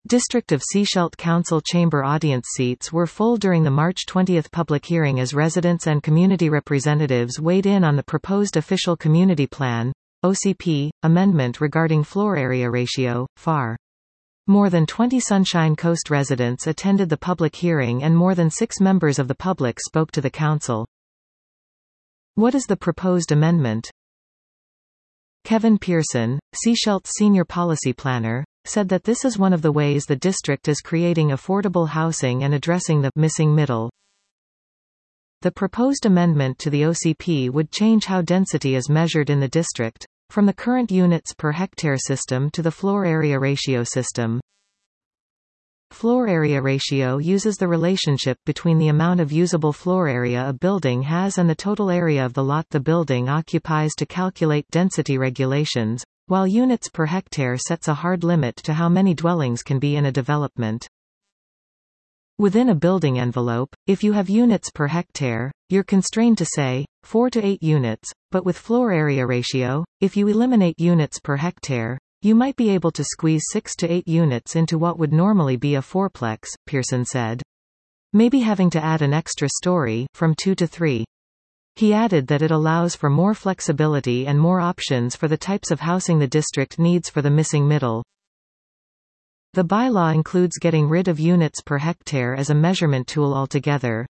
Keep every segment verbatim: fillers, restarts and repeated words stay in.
District of Sechelt Council chamber audience seats were full during the March twentieth public hearing as residents and community representatives weighed in on the proposed official community plan, O C P, amendment regarding floor area ratio, F A R. More than twenty Sunshine Coast residents attended the public hearing and more than six members of the public spoke to the council. What is the proposed amendment? Kevin Pearson, Sechelt's senior policy planner, said that this is one of the ways the district is creating affordable housing and addressing the missing middle. The proposed amendment to the O C P would change how density is measured in the district, from the current units per hectare system to the floor area ratio system. Floor area ratio uses the relationship between the amount of usable floor area a building has and the total area of the lot the building occupies to calculate density regulations, while units per hectare sets a hard limit to how many dwellings can be in a development. Within a building envelope, if you have units per hectare, you're constrained to say, four to eight units, but with floor area ratio, if you eliminate units per hectare, you might be able to squeeze six to eight units into what would normally be a fourplex, Pearson said. Maybe having to add an extra story, from two to three. He added that it allows for more flexibility and more options for the types of housing the district needs for the missing middle. The bylaw includes getting rid of units per hectare as a measurement tool altogether.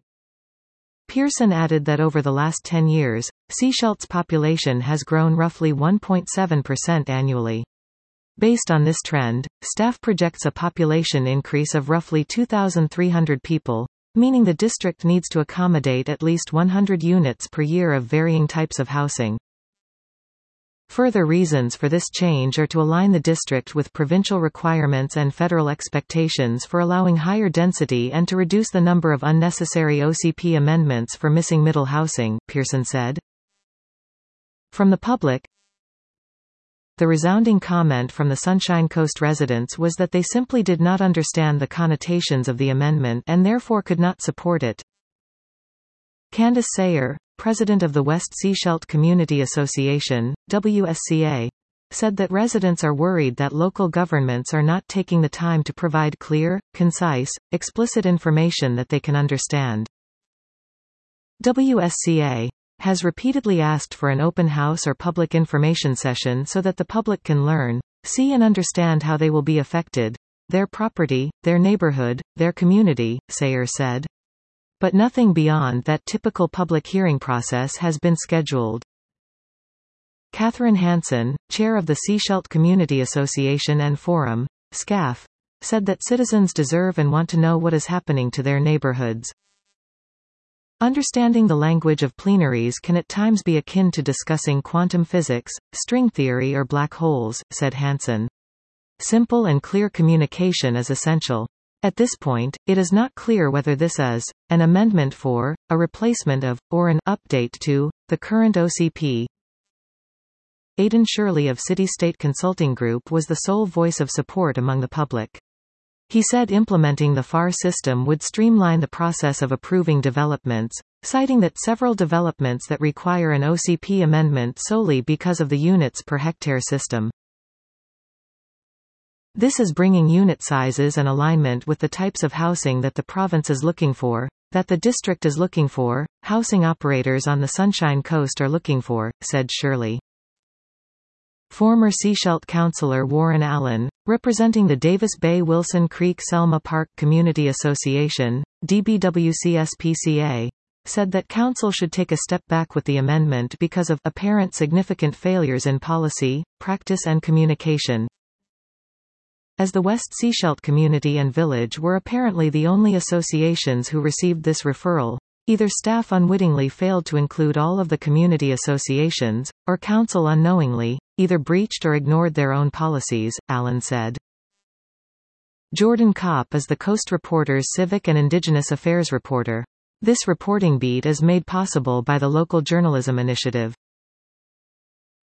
Pearson added that over the last ten years, Sechelt's population has grown roughly one point seven percent annually. Based on this trend, staff projects a population increase of roughly two thousand three hundred people, meaning the district needs to accommodate at least one hundred units per year of varying types of housing. Further reasons for this change are to align the district with provincial requirements and federal expectations for allowing higher density and to reduce the number of unnecessary O C P amendments for missing middle housing, Pearson said. From the public, the resounding comment from the Sunshine Coast residents was that they simply did not understand the connotations of the amendment and therefore could not support it. Candace Sayer, president of the West Sechelt Community Association, W S C A, said that residents are worried that local governments are not taking the time to provide clear, concise, explicit information that they can understand. W S C A has repeatedly asked for an open house or public information session so that the public can learn, see and understand how they will be affected, their property, their neighborhood, their community, Sayer said. But nothing beyond that typical public hearing process has been scheduled. Catherine Hansen, chair of the Sechelt Community Association and Forum, S C A F, said that citizens deserve and want to know what is happening to their neighborhoods. Understanding the language of plenaries can at times be akin to discussing quantum physics, string theory or black holes, said Hansen. Simple and clear communication is essential. At this point, it is not clear whether this is an amendment for, a replacement of, or an update to, the current O C P. Aidan Shirley of City State Consulting Group was the sole voice of support among the public. He said implementing the F A R system would streamline the process of approving developments, citing that several developments that require an O C P amendment solely because of the units per hectare system. This is bringing unit sizes and alignment with the types of housing that the province is looking for, that the district is looking for, housing operators on the Sunshine Coast are looking for, said Shirley. Former Sechelt councillor Warren Allen, representing the Davis Bay Wilson Creek Selma Park Community Association, D B W C S P C A, said that council should take a step back with the amendment because of apparent significant failures in policy, practice and communication. As the West Sechelt Community and Village were apparently the only associations who received this referral, either staff unwittingly failed to include all of the community associations, or council unknowingly, either breached or ignored their own policies, Allen said. Jordan Kopp is the Coast Reporter's Civic and Indigenous Affairs reporter. This reporting beat is made possible by the Local Journalism Initiative.